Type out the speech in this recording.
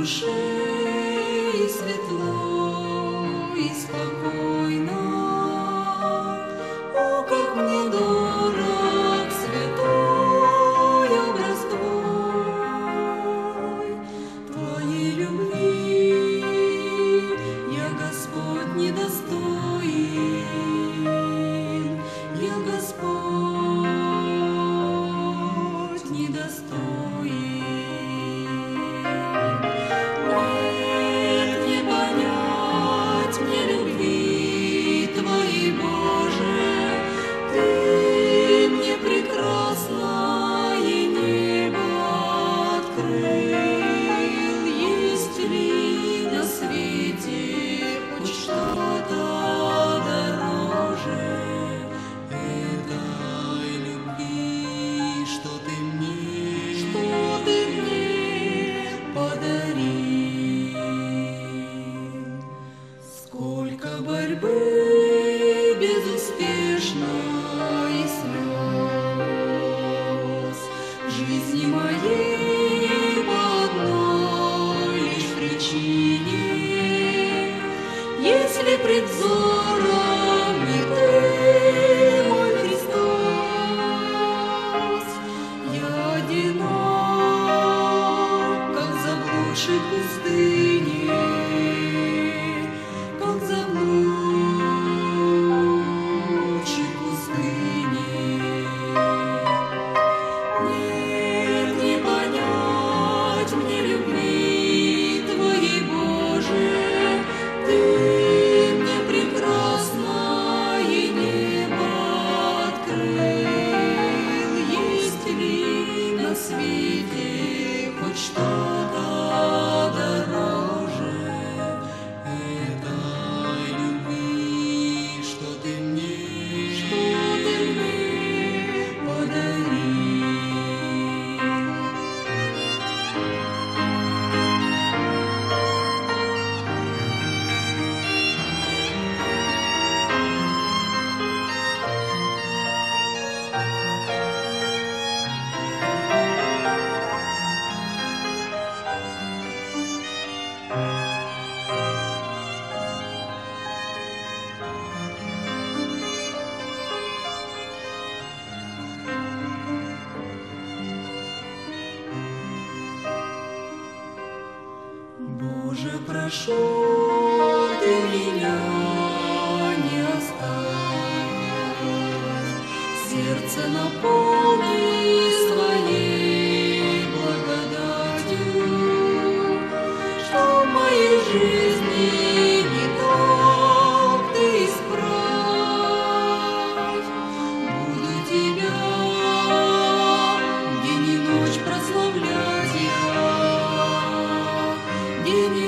душе и светло, и спокойно. О, как мне дорог святой образ Твоей любви, я, Господь, недостоин, я, Господь, недостоин. Нет, не понять мне любви Твоей, Боже, Ты мне прекрасное небо открыл. Есть ли на свете хоть что-то дороже этой любви, что Ты мне подарил? Сколько борьбы безуспешно и слез в жизни моей по одной лишь причине. Если пред взором не Ты, мой Христос, я одинок, как заблудший в пустыне, как заблудший в пустыне. Нет, не понять мне любви Твоей, Боже, Ты мне прекрасное небо открыл. Есть ли на свете хоть что-то дороже этой любви, что Ты мне подарил? Боже, прошу, Ты меня не оставь, сердце наполни своей благодатью, что в моей жизни не так Ты исправь. Буду Тебя день и ночь прославлять я, день и